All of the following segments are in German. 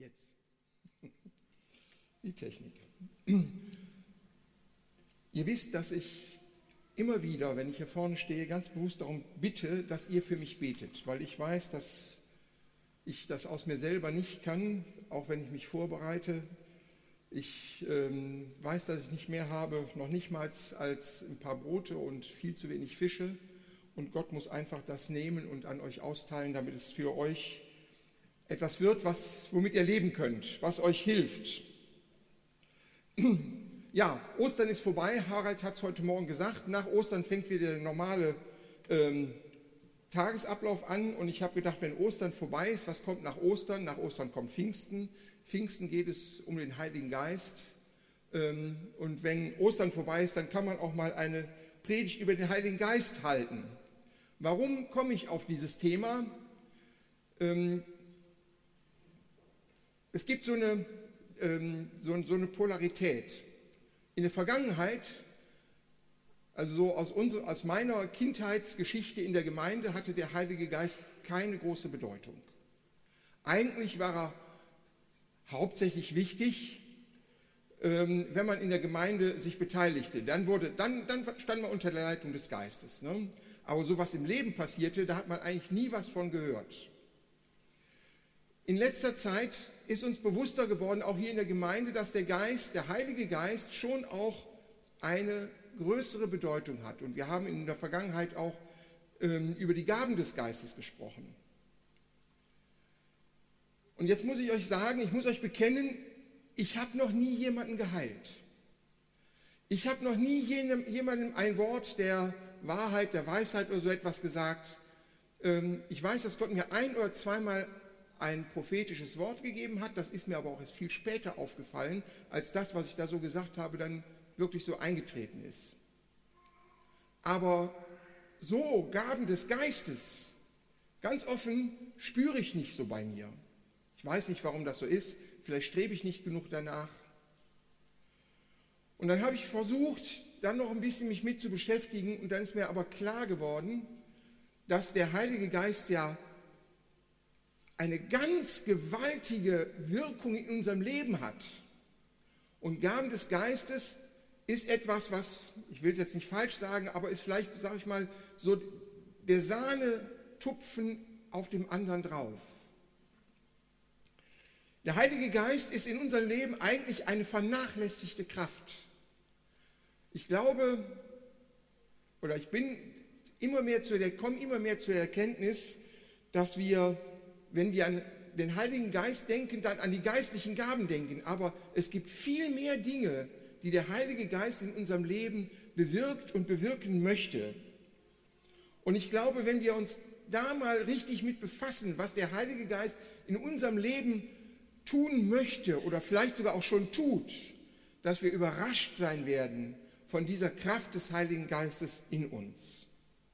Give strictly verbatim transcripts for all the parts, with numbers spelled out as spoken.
Jetzt. Die Technik. Ihr wisst, dass ich immer wieder, wenn ich hier vorne stehe, ganz bewusst darum bitte, dass ihr für mich betet, weil ich weiß, dass ich das aus mir selber nicht kann, auch wenn ich mich vorbereite. Ich ähm, weiß, dass ich nicht mehr habe, noch nicht mal als ein paar Brote und viel zu wenig Fische. Und Gott muss einfach das nehmen und an euch austeilen, damit es für euch etwas wird, was, womit ihr leben könnt, was euch hilft. Ja, Ostern ist vorbei. Harald hat es heute Morgen gesagt. Nach Ostern fängt wieder der normale ähm, Tagesablauf an. Und ich habe gedacht, wenn Ostern vorbei ist, was kommt nach Ostern? Nach Ostern kommt Pfingsten. Pfingsten geht es um den Heiligen Geist. Ähm, und wenn Ostern vorbei ist, dann kann man auch mal eine Predigt über den Heiligen Geist halten. Warum komme ich auf dieses Thema? Ähm, es gibt so eine, ähm, so, so eine Polarität. In der Vergangenheit, also so aus, unserer, aus meiner Kindheitsgeschichte in der Gemeinde, hatte der Heilige Geist keine große Bedeutung. Eigentlich war er hauptsächlich wichtig, ähm, wenn man in der Gemeinde sich beteiligte. Dann, wurde, dann, dann stand man unter der Leitung des Geistes. Ne? Aber so was im Leben passierte, da hat man eigentlich nie was von gehört. In letzter Zeit ist uns bewusster geworden, auch hier in der Gemeinde, dass der Geist, der Heilige Geist, schon auch eine größere Bedeutung hat. Und wir haben in der Vergangenheit auch ähm, über die Gaben des Geistes gesprochen. Und jetzt muss ich euch sagen, ich muss euch bekennen, ich habe noch nie jemanden geheilt. Ich habe noch nie jenem, jemandem ein Wort der Wahrheit, der Weisheit oder so etwas gesagt. Ähm, ich weiß, dass Gott mir ein- oder zweimal ein prophetisches Wort gegeben hat. Das ist mir aber auch erst viel später aufgefallen, als das, was ich da so gesagt habe, dann wirklich so eingetreten ist. Aber so Gaben des Geistes, ganz offen, spüre ich nicht so bei mir. Ich weiß nicht, warum das so ist. Vielleicht strebe ich nicht genug danach. Und dann habe ich versucht, dann noch ein bisschen mich mit zu beschäftigen. Und dann ist mir aber klar geworden, dass der Heilige Geist ja eine ganz gewaltige Wirkung in unserem Leben hat. Und Gaben des Geistes ist etwas, was, ich will es jetzt nicht falsch sagen, aber ist vielleicht, sage ich mal, so der Sahnetupfen auf dem anderen drauf. Der Heilige Geist ist in unserem Leben eigentlich eine vernachlässigte Kraft. Ich glaube, oder ich bin immer mehr zu der, komme immer mehr zur Erkenntnis, dass wir, wenn wir an den Heiligen Geist denken, dann an die geistlichen Gaben denken. Aber es gibt viel mehr Dinge, die der Heilige Geist in unserem Leben bewirkt und bewirken möchte. Und ich glaube, wenn wir uns da mal richtig mit befassen, was der Heilige Geist in unserem Leben tun möchte oder vielleicht sogar auch schon tut, dass wir überrascht sein werden von dieser Kraft des Heiligen Geistes in uns.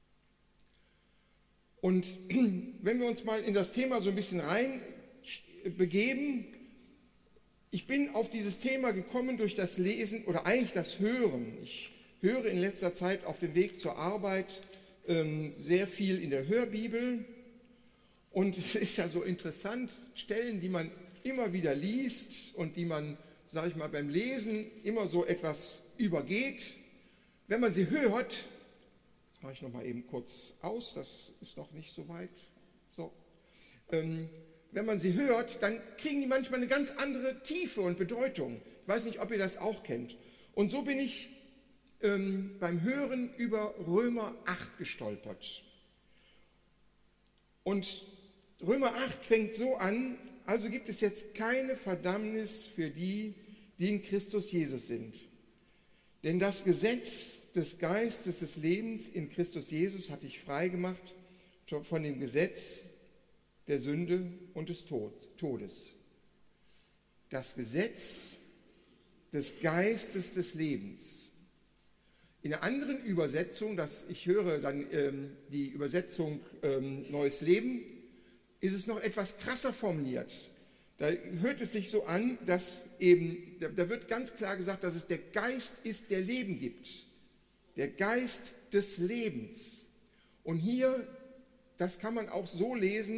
Und wenn wir uns mal in das Thema so ein bisschen rein begeben, ich bin auf dieses Thema gekommen durch das Lesen oder eigentlich das Hören. Ich höre in letzter Zeit auf dem Weg zur Arbeit ähm, sehr viel in der Hörbibel. Und es ist ja so interessant, Stellen, die man immer wieder liest und die man, sage ich mal, beim Lesen immer so etwas übergeht. Wenn man sie hört, das mache ich noch mal eben kurz aus, das ist noch nicht so weit. So. Ähm, wenn man sie hört, dann kriegen die manchmal eine ganz andere Tiefe und Bedeutung. Ich weiß nicht, ob ihr das auch kennt. Und so bin ich ähm, beim Hören über Römer acht gestolpert. Und Römer acht fängt so an: Also gibt es jetzt keine Verdammnis für die, die in Christus Jesus sind. Denn das Gesetz des Geistes des Lebens in Christus Jesus hat dich frei gemacht von dem Gesetz der Sünde und des Todes. Das Gesetz des Geistes des Lebens. In einer anderen Übersetzung, das, ich höre dann ähm, die Übersetzung ähm, Neues Leben, ist es noch etwas krasser formuliert. Da hört es sich so an, dass eben, da wird ganz klar gesagt, dass es der Geist ist, der Leben gibt. Der Geist des Lebens. Und hier, das kann man auch so lesen,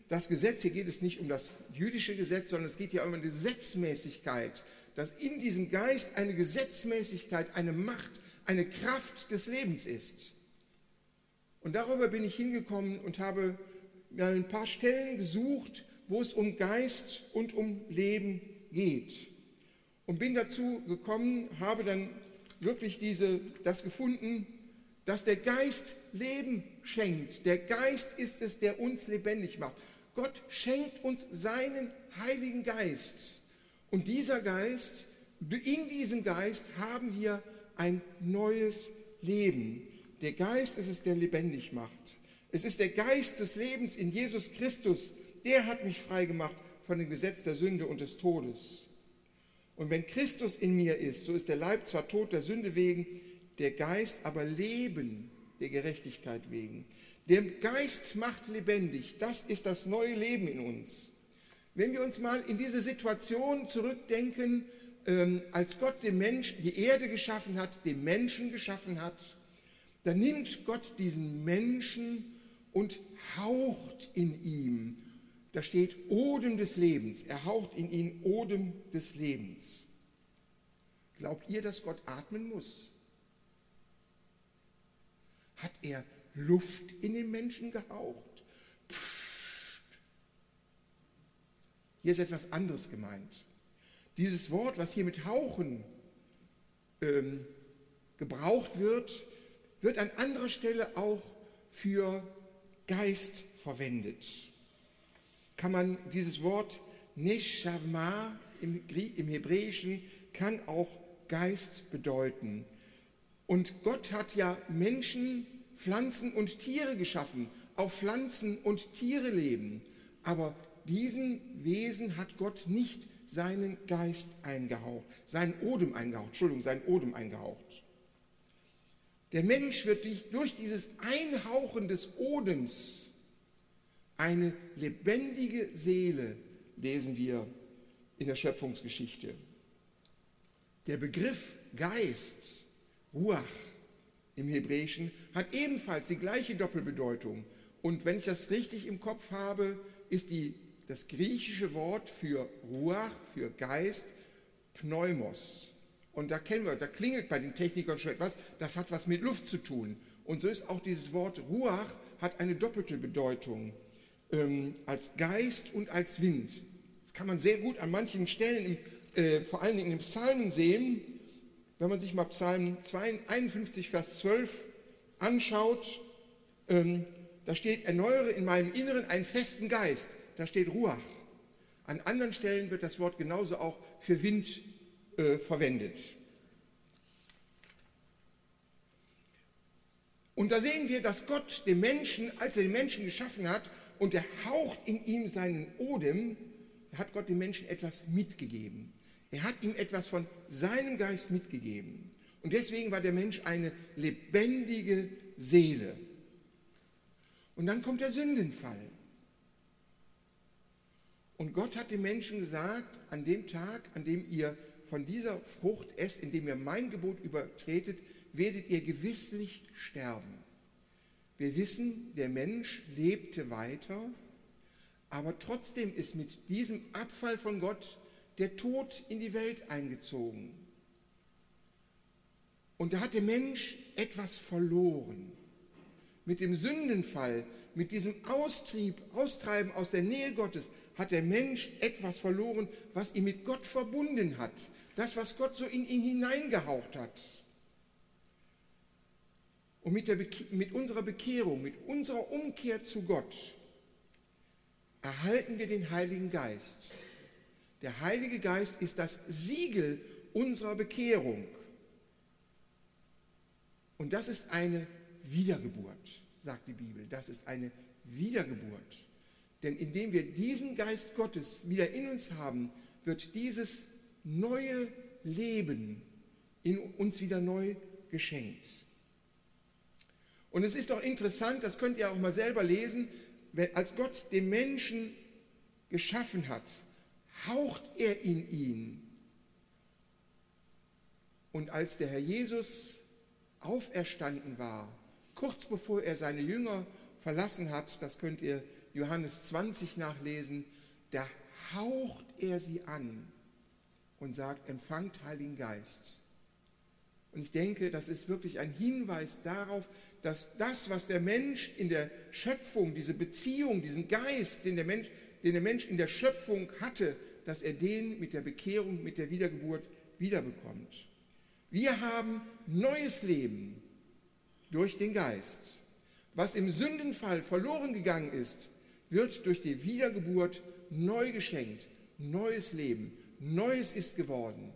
das Gesetz, hier geht es nicht um das jüdische Gesetz, sondern es geht hier um eine Gesetzmäßigkeit, dass in diesem Geist eine Gesetzmäßigkeit, eine Macht, eine Kraft des Lebens ist. Und darüber bin ich hingekommen und habe mir ein paar Stellen gesucht, wo es um Geist und um Leben geht. Und bin dazu gekommen, habe dann wirklich diese, das gefunden, dass der Geist Leben schenkt. Der Geist ist es, der uns lebendig macht. Gott schenkt uns seinen Heiligen Geist. Und dieser Geist, in diesem Geist haben wir ein neues Leben. Der Geist ist es, der lebendig macht. Es ist der Geist des Lebens in Jesus Christus. Der hat mich frei gemacht von dem Gesetz der Sünde und des Todes. Und wenn Christus in mir ist, so ist der Leib zwar tot der Sünde wegen, der Geist aber Leben der Gerechtigkeit wegen. Der Geist macht lebendig. Das ist das neue Leben in uns. Wenn wir uns mal in diese Situation zurückdenken, ähm, als Gott den Menschen, die Erde geschaffen hat, den Menschen geschaffen hat, dann nimmt Gott diesen Menschen und haucht in ihm. Da steht Odem des Lebens. Er haucht in ihn Odem des Lebens. Glaubt ihr, dass Gott atmen muss? Hat er Luft in den Menschen gehaucht? Pfft. Hier ist etwas anderes gemeint. Dieses Wort, was hier mit hauchen ähm, gebraucht wird, wird an anderer Stelle auch für Geist verwendet. Kann man dieses Wort Neshama im, im Hebräischen kann auch Geist bedeuten. Und Gott hat ja Menschen, Pflanzen und Tiere geschaffen. Auch Pflanzen und Tiere leben. Aber diesen Wesen hat Gott nicht seinen Geist eingehaucht, seinen Odem eingehaucht, Entschuldigung, seinen Odem eingehaucht. Der Mensch wird durch dieses Einhauchen des Odems eine lebendige Seele, lesen wir in der Schöpfungsgeschichte. Der Begriff Geist, Ruach im Hebräischen, hat ebenfalls die gleiche Doppelbedeutung. Und wenn ich das richtig im Kopf habe, ist die, das griechische Wort für Ruach, für Geist, Pneumos. Und da kennen wir, da klingelt bei den Technikern schon etwas, das hat was mit Luft zu tun. Und so ist auch dieses Wort Ruach, hat eine doppelte Bedeutung, ähm, als Geist und als Wind. Das kann man sehr gut an manchen Stellen, im, äh, vor allen Dingen in den Psalmen sehen. Wenn man sich mal Psalm einundfünfzig, Vers zwölf anschaut, ähm, da steht, erneuere in meinem Inneren einen festen Geist. Da steht Ruach. An anderen Stellen wird das Wort genauso auch für Wind äh, verwendet. Und da sehen wir, dass Gott den Menschen, als er den Menschen geschaffen hat und er haucht in ihm seinen Odem, hat Gott dem Menschen etwas mitgegeben. Er hat ihm etwas von seinem Geist mitgegeben. Und deswegen war der Mensch eine lebendige Seele. Und dann kommt der Sündenfall. Und Gott hat dem Menschen gesagt, an dem Tag, an dem ihr von dieser Frucht esst, indem ihr mein Gebot übertretet, werdet ihr gewisslich sterben. Wir wissen, der Mensch lebte weiter, aber trotzdem ist mit diesem Abfall von Gott der Tod in die Welt eingezogen. Und da hat der Mensch etwas verloren. Mit dem Sündenfall, mit diesem Austrieb, Austreiben aus der Nähe Gottes, hat der Mensch etwas verloren, was ihn mit Gott verbunden hat. Das, was Gott so in ihn hineingehaucht hat. Und mit, der Beke- mit unserer Bekehrung, mit unserer Umkehr zu Gott, erhalten wir den Heiligen Geist. Der Heilige Geist ist das Siegel unserer Bekehrung. Und das ist eine Wiedergeburt, sagt die Bibel. Das ist eine Wiedergeburt. Denn indem wir diesen Geist Gottes wieder in uns haben, wird dieses neue Leben in uns wieder neu geschenkt. Und es ist doch interessant, das könnt ihr auch mal selber lesen, wenn, als Gott den Menschen geschaffen hat, haucht er in ihn. Und als der Herr Jesus auferstanden war, kurz bevor er seine Jünger verlassen hat, das könnt ihr Johannes zwanzig nachlesen, da haucht er sie an und sagt, empfangt Heiligen Geist. Und ich denke, das ist wirklich ein Hinweis darauf, dass das, was der Mensch in der Schöpfung, diese Beziehung, diesen Geist, den der Mensch, den der Mensch in der Schöpfung hatte, dass er den mit der Bekehrung, mit der Wiedergeburt wiederbekommt. Wir haben neues Leben durch den Geist. Was im Sündenfall verloren gegangen ist, wird durch die Wiedergeburt neu geschenkt. Neues Leben, Neues ist geworden.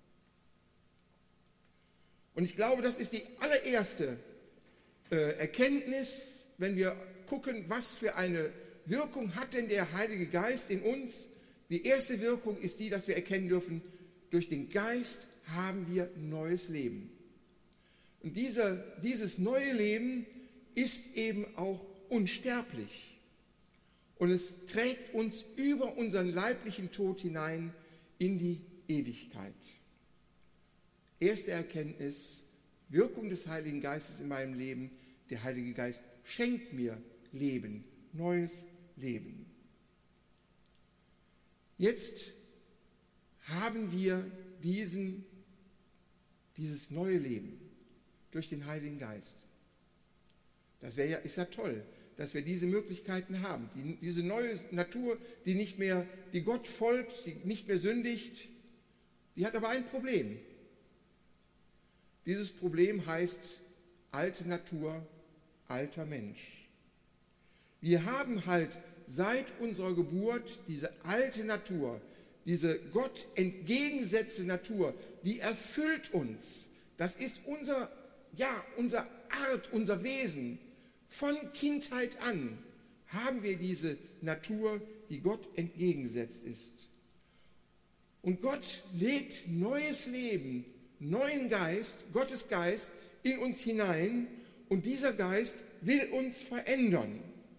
Und ich glaube, das ist die allererste äh, Erkenntnis, wenn wir gucken, was für eine Wirkung hat denn der Heilige Geist in uns. Die erste Wirkung ist die, dass wir erkennen dürfen, durch den Geist haben wir neues Leben. Und dieser, dieses neue Leben ist eben auch unsterblich. Und es trägt uns über unseren leiblichen Tod hinein in die Ewigkeit. Erste Erkenntnis, Wirkung des Heiligen Geistes in meinem Leben. Der Heilige Geist schenkt mir Leben, neues Leben. Jetzt haben wir diesen, dieses neue Leben durch den Heiligen Geist. Das wäre ja, ist ja toll, dass wir diese Möglichkeiten haben. Die, diese neue Natur, die nicht mehr, die Gott folgt, die nicht mehr sündigt, die hat aber ein Problem. Dieses Problem heißt alte Natur, alter Mensch. Wir haben halt seit unserer Geburt diese alte Natur, diese Gott entgegengesetzte Natur, die erfüllt uns. Das ist unser, ja, unsere Art, unser Wesen. Von Kindheit an haben wir diese Natur, die Gott entgegengesetzt ist. Und Gott legt neues Leben, neuen Geist, Gottes Geist in uns hinein und dieser Geist will uns verändern.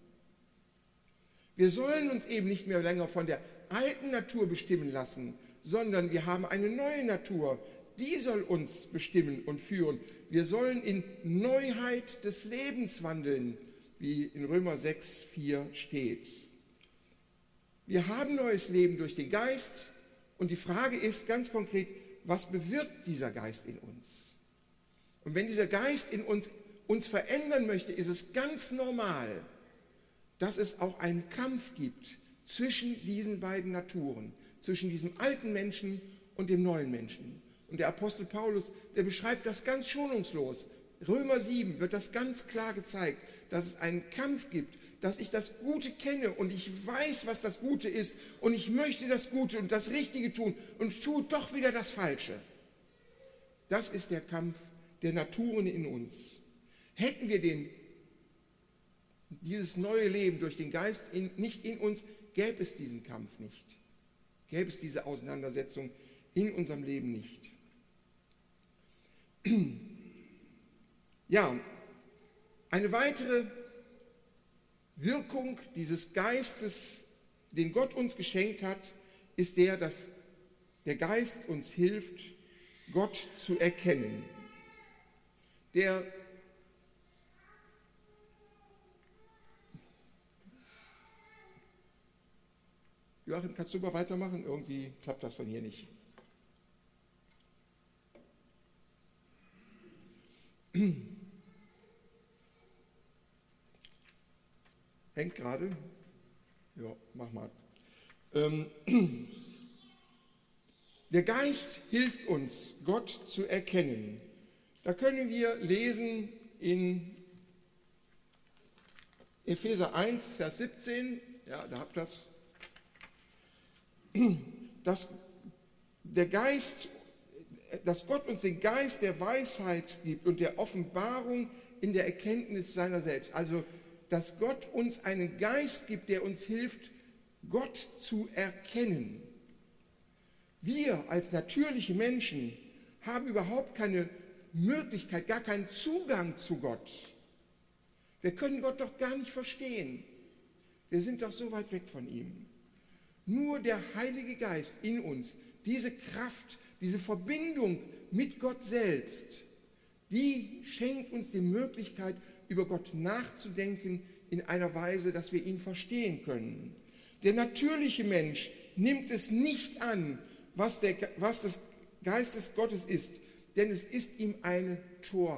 Wir sollen uns eben nicht mehr länger von der alten Natur bestimmen lassen, sondern wir haben eine neue Natur, die soll uns bestimmen und führen. Wir sollen in Neuheit des Lebens wandeln, wie in Römer sechs, vier steht. Wir haben neues Leben durch den Geist und die Frage ist ganz konkret, was bewirkt dieser Geist in uns? Und wenn dieser Geist in uns, uns verändern möchte, ist es ganz normal, dass es auch einen Kampf gibt zwischen diesen beiden Naturen, zwischen diesem alten Menschen und dem neuen Menschen. Und der Apostel Paulus, der beschreibt das ganz schonungslos. Römer sieben wird das ganz klar gezeigt, dass es einen Kampf gibt, dass ich das Gute kenne und ich weiß, was das Gute ist und ich möchte das Gute und das Richtige tun und tue doch wieder das Falsche. Das ist der Kampf der Naturen in uns. Hätten wir den, dieses neue Leben durch den Geist in, nicht in uns, gäbe es diesen Kampf nicht. Gäbe es diese Auseinandersetzung in unserem Leben nicht. Ja, eine weitere Wirkung dieses Geistes, den Gott uns geschenkt hat, ist der, dass der Geist uns hilft, Gott zu erkennen. Der Joachim, kannst du mal weitermachen? Irgendwie klappt das von hier nicht. Hängt gerade? Ja, mach mal. Ähm, der Geist hilft uns, Gott zu erkennen. Da können wir lesen in Epheser eins, Vers siebzehn, ja, da habt ihr das, dass der Geist, dass Gott uns den Geist der Weisheit gibt und der Offenbarung in der Erkenntnis seiner selbst. Also, dass Gott uns einen Geist gibt, der uns hilft, Gott zu erkennen. Wir als natürliche Menschen haben überhaupt keine Möglichkeit, gar keinen Zugang zu Gott. Wir können Gott doch gar nicht verstehen. Wir sind doch so weit weg von ihm. Nur der Heilige Geist in uns, diese Kraft, diese Verbindung mit Gott selbst, die schenkt uns die Möglichkeit, über Gott nachzudenken in einer Weise, dass wir ihn verstehen können. Der natürliche Mensch nimmt es nicht an, was, der, was des Geistes Gottes ist, denn es ist ihm eine Torheit.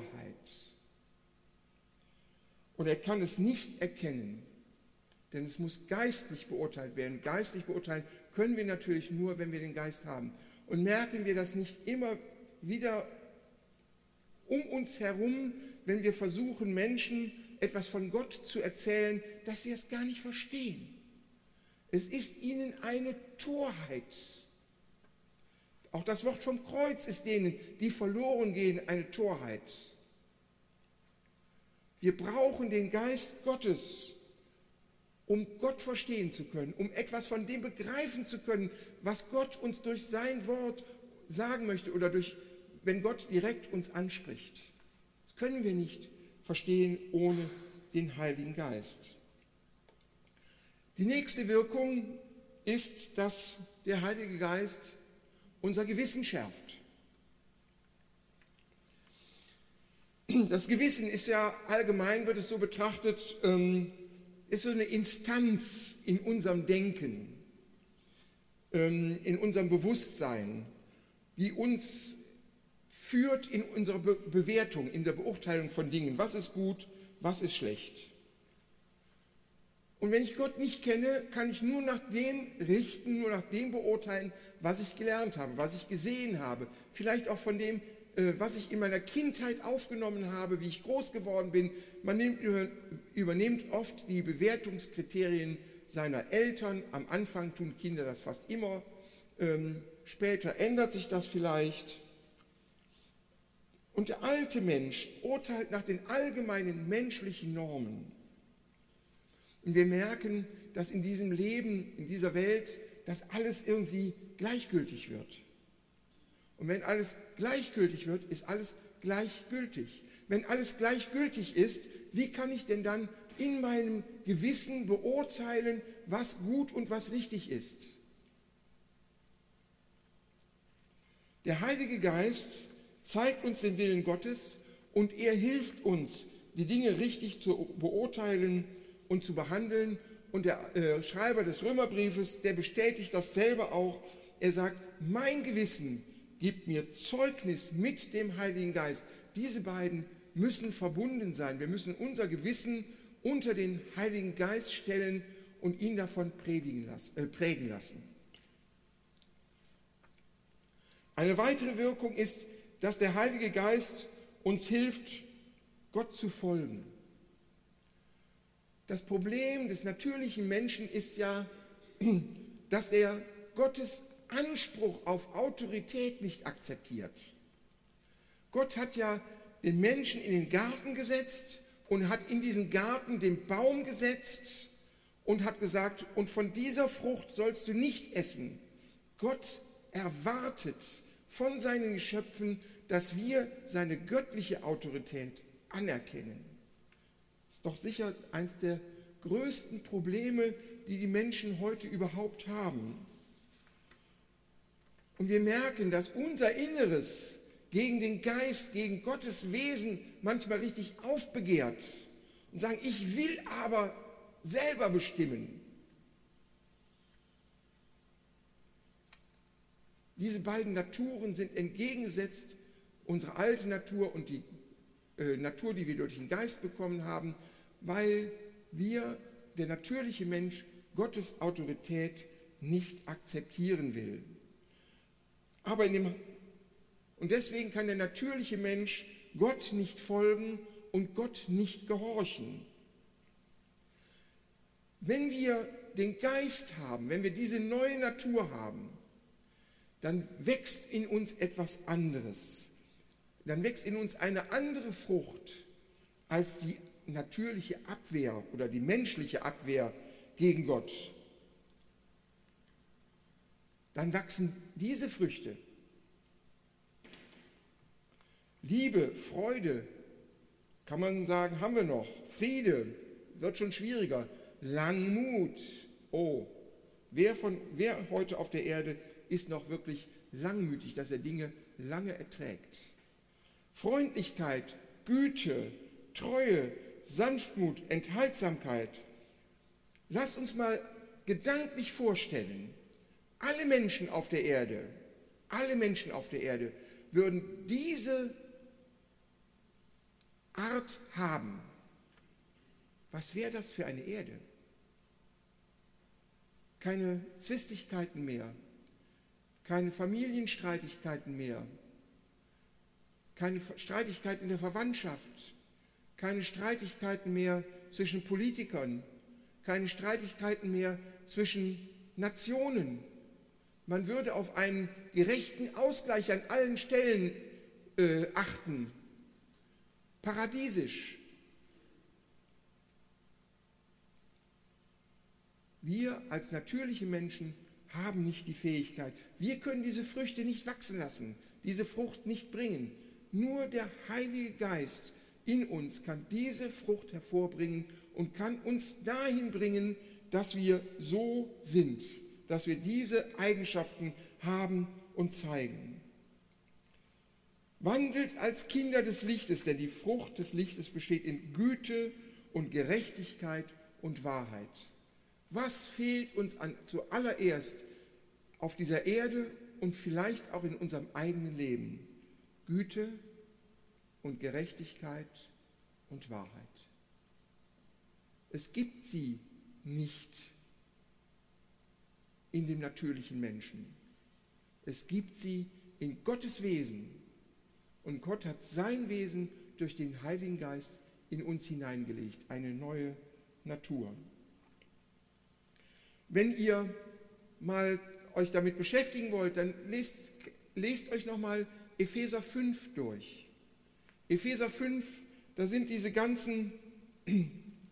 Und er kann es nicht erkennen, denn es muss geistlich beurteilt werden. Geistlich beurteilen können wir natürlich nur, wenn wir den Geist haben. Und merken wir das nicht immer wieder um uns herum, wenn wir versuchen, Menschen etwas von Gott zu erzählen, dass sie es gar nicht verstehen. Es ist ihnen eine Torheit. Auch das Wort vom Kreuz ist denen, die verloren gehen, eine Torheit. Wir brauchen den Geist Gottes, um Gott verstehen zu können, um etwas von dem begreifen zu können, was Gott uns durch sein Wort sagen möchte oder durch, wenn Gott direkt uns anspricht. Das können wir nicht verstehen ohne den Heiligen Geist. Die nächste Wirkung ist, dass der Heilige Geist unser Gewissen schärft. Das Gewissen ist ja allgemein, wird es so betrachtet, ist so eine Instanz in unserem Denken, in unserem Bewusstsein, die uns führt in unserer Be- Bewertung, in der Beurteilung von Dingen. Was ist gut, was ist schlecht? Und wenn ich Gott nicht kenne, kann ich nur nach dem richten, nur nach dem beurteilen, was ich gelernt habe, was ich gesehen habe. Vielleicht auch von dem, was ich in meiner Kindheit aufgenommen habe, wie ich groß geworden bin. Man nimmt, übernimmt oft die Bewertungskriterien seiner Eltern. Am Anfang tun Kinder das fast immer. Ähm, später ändert sich das vielleicht. Und der alte Mensch urteilt nach den allgemeinen menschlichen Normen. Und wir merken, dass in diesem Leben, in dieser Welt, dass alles irgendwie gleichgültig wird. Und wenn alles gleichgültig wird, ist alles gleichgültig. Wenn alles gleichgültig ist, wie kann ich denn dann in meinem Gewissen beurteilen, was gut und was richtig ist? Der Heilige Geist zeigt uns den Willen Gottes und er hilft uns, die Dinge richtig zu beurteilen und zu behandeln. Und der äh, Schreiber des Römerbriefes, der bestätigt das selber auch. Er sagt, mein Gewissen gibt mir Zeugnis mit dem Heiligen Geist. Diese beiden müssen verbunden sein. Wir müssen unser Gewissen unter den Heiligen Geist stellen und ihn davon predigen lassen, äh, prägen lassen. Eine weitere Wirkung ist, dass der Heilige Geist uns hilft, Gott zu folgen. Das Problem des natürlichen Menschen ist ja, dass er Gottes Anspruch auf Autorität nicht akzeptiert. Gott hat ja den Menschen in den Garten gesetzt und hat in diesen Garten den Baum gesetzt und hat gesagt, und von dieser Frucht sollst du nicht essen. Gott erwartet von seinen Geschöpfen, dass wir seine göttliche Autorität anerkennen. Das ist doch sicher eines der größten Probleme, die die Menschen heute überhaupt haben. Und wir merken, dass unser Inneres gegen den Geist, gegen Gottes Wesen manchmal richtig aufbegehrt und sagen, ich will aber selber bestimmen. Diese beiden Naturen sind entgegengesetzt, unsere alte Natur und die äh, Natur, die wir durch den Geist bekommen haben, weil wir, der natürliche Mensch, Gottes Autorität nicht akzeptieren will. Aber in dem, und deswegen kann der natürliche Mensch Gott nicht folgen und Gott nicht gehorchen. Wenn wir den Geist haben, wenn wir diese neue Natur haben, dann wächst in uns etwas anderes. Dann wächst in uns eine andere Frucht als die natürliche Abwehr oder die menschliche Abwehr gegen Gott. Dann wachsen diese Früchte. Liebe, Freude, kann man sagen, haben wir noch. Friede, wird schon schwieriger. Langmut, oh, wer, von, wer heute auf der Erde ist noch wirklich langmütig, dass er Dinge lange erträgt? Freundlichkeit, Güte, Treue, Sanftmut, Enthaltsamkeit. Lasst uns mal gedanklich vorstellen, alle Menschen auf der Erde, alle Menschen auf der Erde würden diese Art haben. Was wäre das für eine Erde? Keine Zwistigkeiten mehr, keine Familienstreitigkeiten mehr, keine Streitigkeiten in der Verwandtschaft, keine Streitigkeiten mehr zwischen Politikern, keine Streitigkeiten mehr zwischen Nationen. Man würde auf einen gerechten Ausgleich an allen Stellen äh, achten. Paradiesisch. Wir als natürliche Menschen haben nicht die Fähigkeit. Wir können diese Früchte nicht wachsen lassen, diese Frucht nicht bringen. Nur der Heilige Geist in uns kann diese Frucht hervorbringen und kann uns dahin bringen, dass wir so sind, dass wir diese Eigenschaften haben und zeigen. Wandelt als Kinder des Lichtes, denn die Frucht des Lichtes besteht in Güte und Gerechtigkeit und Wahrheit. Was fehlt uns an, zuallererst auf dieser Erde und vielleicht auch in unserem eigenen Leben? Güte und Gerechtigkeit und Wahrheit. Es gibt sie nicht in dem natürlichen Menschen. Es gibt sie in Gottes Wesen. Und Gott hat sein Wesen durch den Heiligen Geist in uns hineingelegt, eine neue Natur. Wenn ihr mal euch damit beschäftigen wollt, dann lest, lest euch nochmal Epheser fünf durch. Epheser fünf, da sind diese ganzen in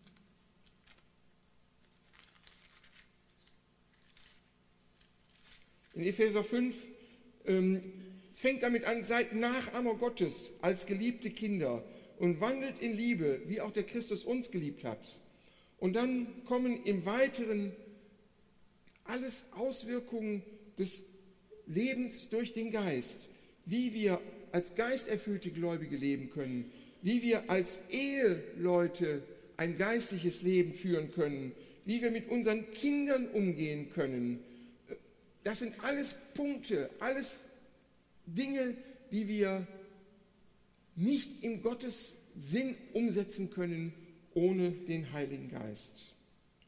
Epheser fünf, ähm, es fängt damit an, seid Nachahmer Gottes als geliebte Kinder und wandelt in Liebe, wie auch der Christus uns geliebt hat. Und dann kommen im Weiteren alles Auswirkungen des Lebens durch den Geist, wie wir als geisterfüllte Gläubige leben können, wie wir als Eheleute ein geistliches Leben führen können, wie wir mit unseren Kindern umgehen können. Das sind alles Punkte, alles Dinge, die wir nicht in Gottes Sinn umsetzen können ohne den Heiligen Geist.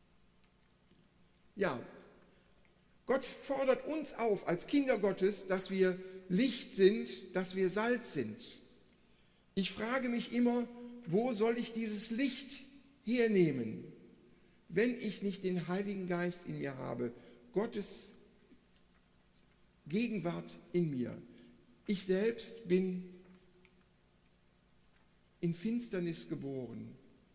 Ja, Gott fordert uns auf als Kinder Gottes, dass wir Licht sind, dass wir Salz sind. Ich frage mich immer, wo soll ich dieses Licht hernehmen, wenn ich nicht den Heiligen Geist in mir habe, Gottes Gegenwart in mir. Ich selbst bin in Finsternis geboren,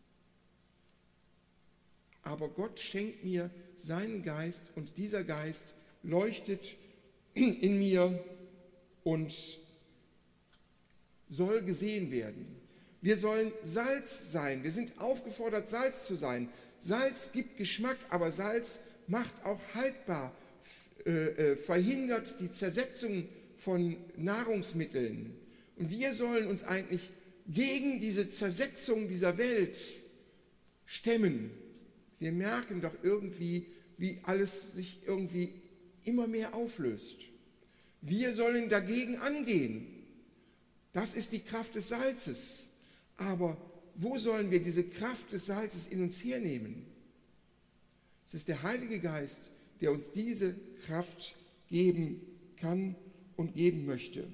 aber Gott schenkt mir seinen Geist und dieser Geist leuchtet in mir und soll gesehen werden. Wir sollen Salz sein. Wir sind aufgefordert, Salz zu sein. Salz gibt Geschmack, aber Salz macht auch haltbar, äh, verhindert die Zersetzung von Nahrungsmitteln. Und wir sollen uns eigentlich gegen diese Zersetzung dieser Welt stemmen. Wir merken doch irgendwie, wie alles sich irgendwie immer mehr auflöst. Wir sollen dagegen angehen. Das ist die Kraft des Salzes. Aber wo sollen wir diese Kraft des Salzes in uns hernehmen? Es ist der Heilige Geist, der uns diese Kraft geben kann und geben möchte.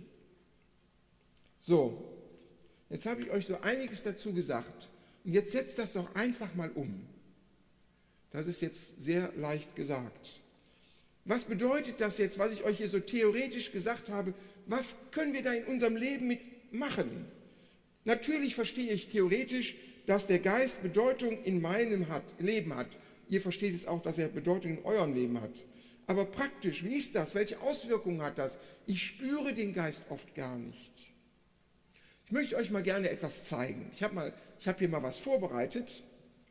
So, jetzt habe ich euch so einiges dazu gesagt. Und jetzt setzt das doch einfach mal um. Das ist jetzt sehr leicht gesagt. Was bedeutet das jetzt, was ich euch hier so theoretisch gesagt habe? Was können wir da in unserem Leben mitmachen? Natürlich verstehe ich theoretisch, dass der Geist Bedeutung in meinem hat, Leben hat. Ihr versteht es auch, dass er Bedeutung in eurem Leben hat. Aber praktisch, wie ist das? Welche Auswirkungen hat das? Ich spüre den Geist oft gar nicht. Ich möchte euch mal gerne etwas zeigen. Ich habe mal, ich habe hier mal was vorbereitet.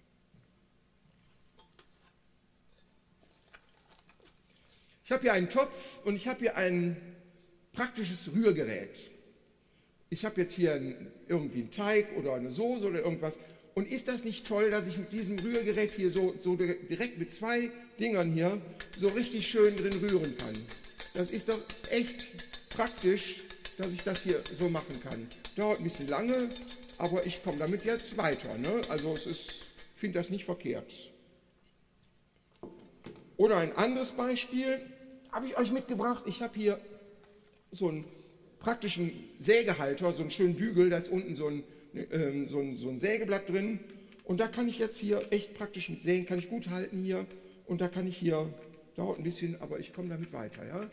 Ich habe hier einen Topf und ich habe hier ein praktisches Rührgerät. Ich habe jetzt hier irgendwie einen Teig oder eine Soße oder irgendwas Und ist das nicht toll, dass ich mit diesem Rührgerät hier so, so direkt mit zwei Dingern hier so richtig schön drin rühren kann? Das ist doch echt praktisch, dass ich das hier so machen kann. Dauert ein bisschen lange, aber ich komme damit jetzt weiter. Ne? Also es ist, ich finde das nicht verkehrt. Oder ein anderes Beispiel habe ich euch mitgebracht. Ich habe hier so einen praktischen Sägehalter, so einen schönen Bügel, da ist unten so ein, ähm, so, ein, so ein Sägeblatt drin. Und da kann ich jetzt hier echt praktisch mit sägen, kann ich gut halten hier. Und da kann ich hier, dauert ein bisschen, aber ich komme damit weiter. Ja?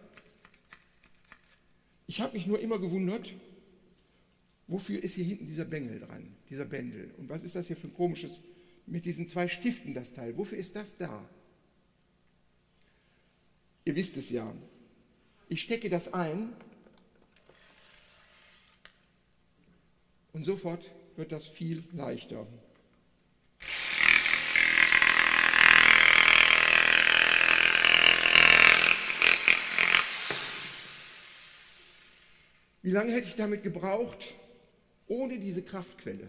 Ich habe mich nur immer gewundert, wofür ist hier hinten dieser Bengel dran, dieser Bändel? Und was ist das hier für ein komisches, mit diesen zwei Stiften das Teil? Wofür ist das da? Ihr wisst es ja. Ich stecke das ein und sofort wird das viel leichter. Wie lange hätte ich damit gebraucht, ohne diese Kraftquelle?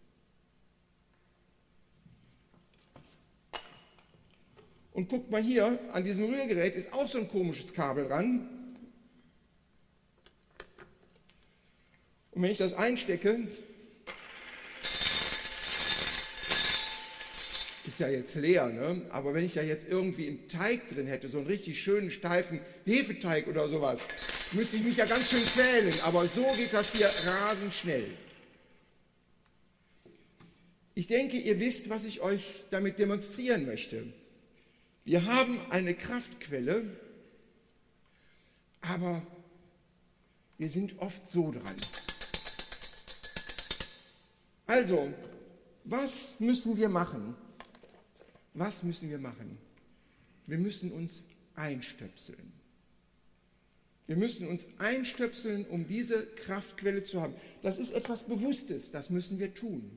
Und guckt mal hier, an diesem Rührgerät ist auch so ein komisches Kabel dran. Und wenn ich das einstecke, ist ja jetzt leer, ne? Aber wenn ich da jetzt irgendwie einen Teig drin hätte, so einen richtig schönen, steifen Hefeteig oder sowas, müsste ich mich ja ganz schön quälen. Aber so geht das hier rasend schnell. Ich denke, ihr wisst, was ich euch damit demonstrieren möchte. Wir haben eine Kraftquelle, aber wir sind oft so dran. Also, was müssen wir machen? Was müssen wir machen? Wir müssen uns einstöpseln. Wir müssen uns einstöpseln, um diese Kraftquelle zu haben. Das ist etwas Bewusstes, das müssen wir tun.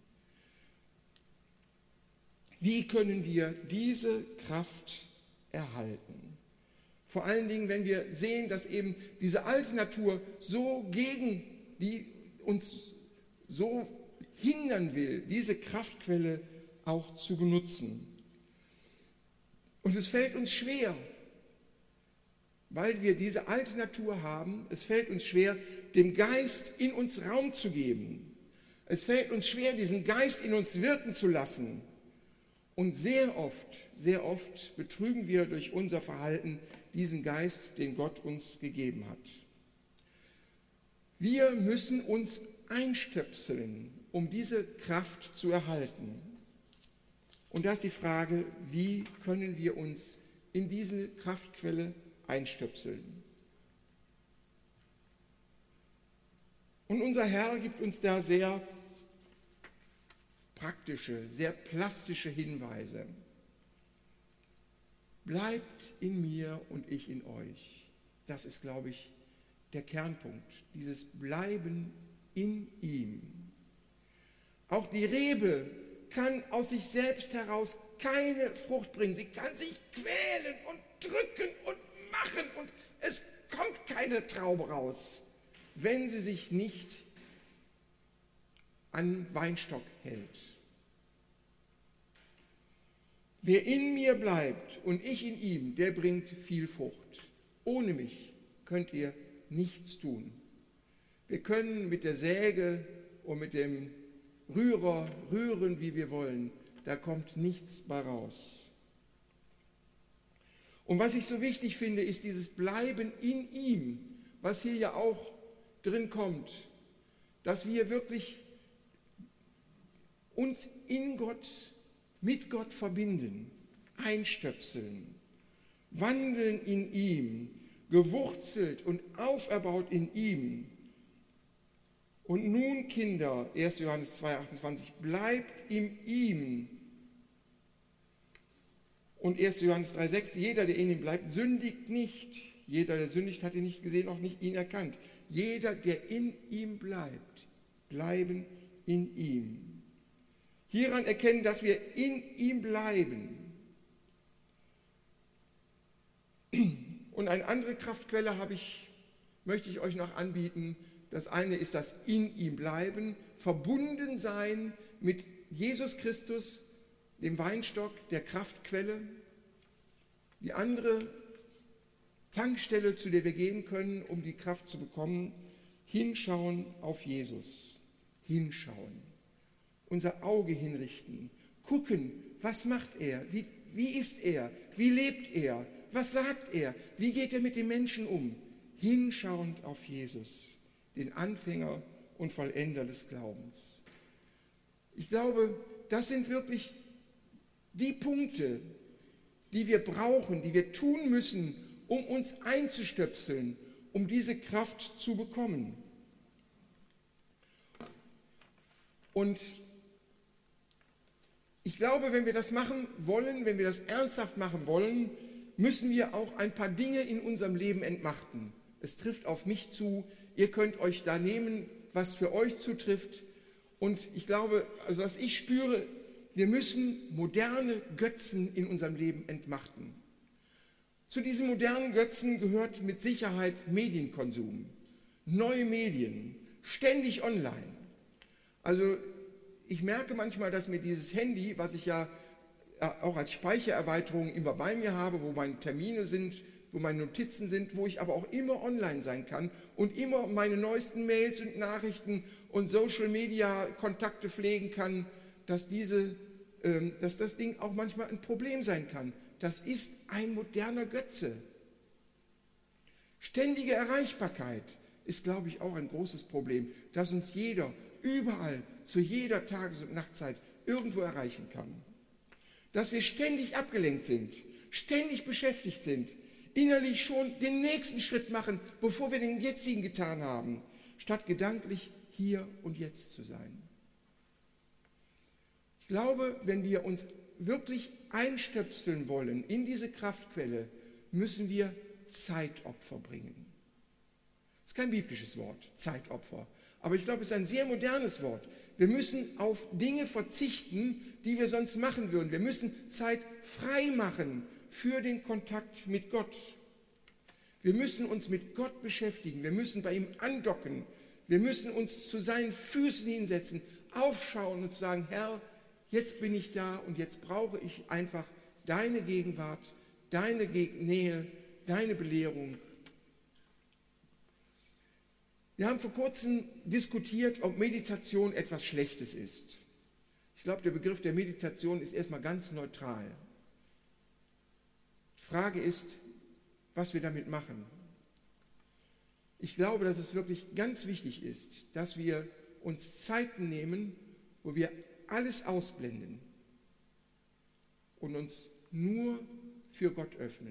Wie können wir diese Kraft erhalten? Vor allen Dingen, wenn wir sehen, dass eben diese alte Natur so gegen die uns so hindern will, diese Kraftquelle auch zu benutzen. Und es fällt uns schwer, weil wir diese alte Natur haben, es fällt uns schwer, dem Geist in uns Raum zu geben. Es fällt uns schwer, diesen Geist in uns wirken zu lassen. Und sehr oft, sehr oft betrügen wir durch unser Verhalten diesen Geist, den Gott uns gegeben hat. Wir müssen uns einstöpseln, um diese Kraft zu erhalten. Und da ist die Frage, wie können wir uns in diese Kraftquelle einstöpseln? Und unser Herr gibt uns da sehr praktische, sehr plastische Hinweise. Bleibt in mir und ich in euch. Das ist, glaube ich, der Kernpunkt, dieses Bleiben in ihm. Auch die Rebe kann aus sich selbst heraus keine Frucht bringen. Sie kann sich quälen und drücken und machen und es kommt keine Traube raus, wenn sie sich nicht an den Weinstock hält. Wer in mir bleibt und ich in ihm, der bringt viel Frucht. Ohne mich könnt ihr nichts tun. Wir können mit der Säge und mit dem Rührer rühren, wie wir wollen. Da kommt nichts bei raus. Und was ich so wichtig finde, ist dieses Bleiben in ihm, was hier ja auch drin kommt, dass wir wirklich uns in Gott, mit Gott verbinden, einstöpseln, wandeln in ihm, gewurzelt und auferbaut in ihm. Und nun, Kinder, erster Johannes zwei, achtundzwanzig, bleibt in ihm. Und erster Johannes drei, sechs, jeder, der in ihm bleibt, sündigt nicht. Jeder, der sündigt, hat ihn nicht gesehen, auch nicht ihn erkannt. Jeder, der in ihm bleibt, bleiben in ihm. Hieran erkennen, dass wir in ihm bleiben. Und eine andere Kraftquelle habe ich, möchte ich euch noch anbieten. Das eine ist das in ihm bleiben, verbunden sein mit Jesus Christus, dem Weinstock, der Kraftquelle. Die andere Tankstelle, zu der wir gehen können, um die Kraft zu bekommen, hinschauen auf Jesus. Hinschauen. Unser Auge hinrichten. Gucken, was macht er? Wie, wie ist er? Wie lebt er? Was sagt er? Wie geht er mit den Menschen um? Hinschauend auf Jesus, den Anfänger und Vollender des Glaubens. Ich glaube, das sind wirklich die Punkte, die wir brauchen, die wir tun müssen, um uns einzustöpseln, um diese Kraft zu bekommen. Und ich glaube, wenn wir das machen wollen, wenn wir das ernsthaft machen wollen, müssen wir auch ein paar Dinge in unserem Leben entmachten. Es trifft auf mich zu, ihr könnt euch da nehmen, was für euch zutrifft. Und ich glaube, also was ich spüre, wir müssen moderne Götzen in unserem Leben entmachten. Zu diesen modernen Götzen gehört mit Sicherheit Medienkonsum, neue Medien, ständig online. Also ich merke manchmal, dass mir dieses Handy, was ich ja auch als Speichererweiterung immer bei mir habe, wo meine Termine sind, wo meine Notizen sind, wo ich aber auch immer online sein kann und immer meine neuesten Mails und Nachrichten und Social-Media-Kontakte pflegen kann, dass, diese, ähm, dass das Ding auch manchmal ein Problem sein kann. Das ist ein moderner Götze. Ständige Erreichbarkeit ist, glaube ich, auch ein großes Problem, dass uns jeder überall, zu jeder Tages- und Nachtzeit irgendwo erreichen kann. Dass wir ständig abgelenkt sind, ständig beschäftigt sind, innerlich schon den nächsten Schritt machen, bevor wir den jetzigen getan haben, statt gedanklich hier und jetzt zu sein. Ich glaube, wenn wir uns wirklich einstöpseln wollen in diese Kraftquelle, müssen wir Zeitopfer bringen. Das ist kein biblisches Wort, Zeitopfer. Aber ich glaube, es ist ein sehr modernes Wort. Wir müssen auf Dinge verzichten, die wir sonst machen würden. Wir müssen Zeit frei machen für den Kontakt mit Gott. Wir müssen uns mit Gott beschäftigen. Wir müssen bei ihm andocken. Wir müssen uns zu seinen Füßen hinsetzen, aufschauen und sagen, Herr, jetzt bin ich da und jetzt brauche ich einfach deine Gegenwart, deine Nähe, deine Belehrung. Wir haben vor kurzem diskutiert, ob Meditation etwas Schlechtes ist. Ich glaube, der Begriff der Meditation ist erstmal ganz neutral. Die Frage ist, was wir damit machen. Ich glaube, dass es wirklich ganz wichtig ist, dass wir uns Zeiten nehmen, wo wir alles ausblenden und uns nur für Gott öffnen.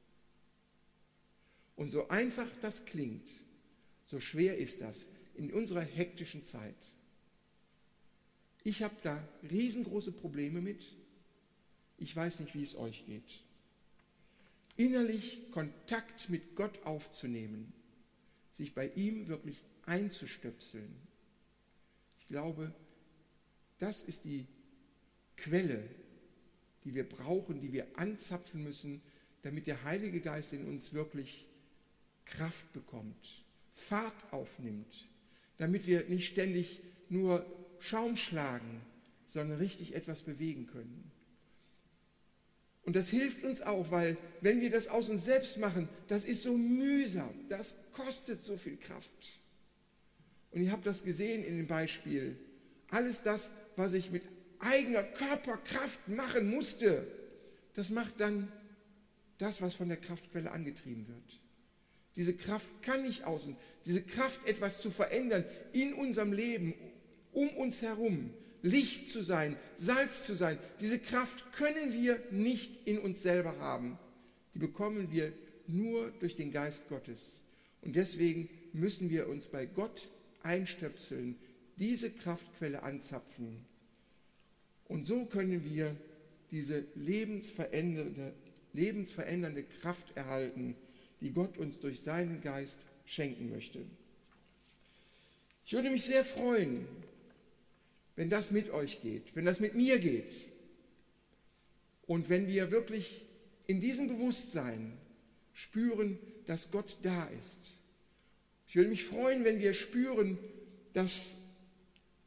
Und so einfach das klingt, so schwer ist das in unserer hektischen Zeit. Ich habe da riesengroße Probleme mit. Ich weiß nicht, wie es euch geht. Innerlich Kontakt mit Gott aufzunehmen, sich bei ihm wirklich einzustöpseln. Ich glaube, das ist die Quelle, die wir brauchen, die wir anzapfen müssen, damit der Heilige Geist in uns wirklich Kraft bekommt, Fahrt aufnimmt, damit wir nicht ständig nur Schaum schlagen, sondern richtig etwas bewegen können. Und das hilft uns auch, weil wenn wir das aus uns selbst machen, das ist so mühsam, das kostet so viel Kraft. Und ihr habt das gesehen in dem Beispiel. Alles das, was ich mit eigener Körperkraft machen musste, das macht dann das, was von der Kraftquelle angetrieben wird. Diese Kraft kann nicht aus uns. Diese Kraft, etwas zu verändern in unserem Leben, um uns herum, Licht zu sein, Salz zu sein, diese Kraft können wir nicht in uns selber haben. Die bekommen wir nur durch den Geist Gottes. Und deswegen müssen wir uns bei Gott einstöpseln, diese Kraftquelle anzapfen. Und so können wir diese lebensverändernde, lebensverändernde Kraft erhalten, die Gott uns durch seinen Geist schenken möchte. Ich würde mich sehr freuen, wenn das mit euch geht, wenn das mit mir geht und wenn wir wirklich in diesem Bewusstsein spüren, dass Gott da ist. Ich würde mich freuen, wenn wir spüren, dass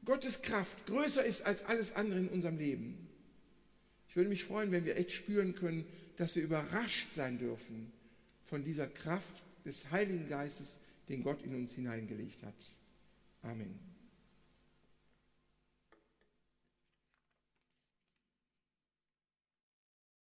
Gottes Kraft größer ist als alles andere in unserem Leben. Ich würde mich freuen, wenn wir echt spüren können, dass wir überrascht sein dürfen von dieser Kraft des Heiligen Geistes, den Gott in uns hineingelegt hat. Amen.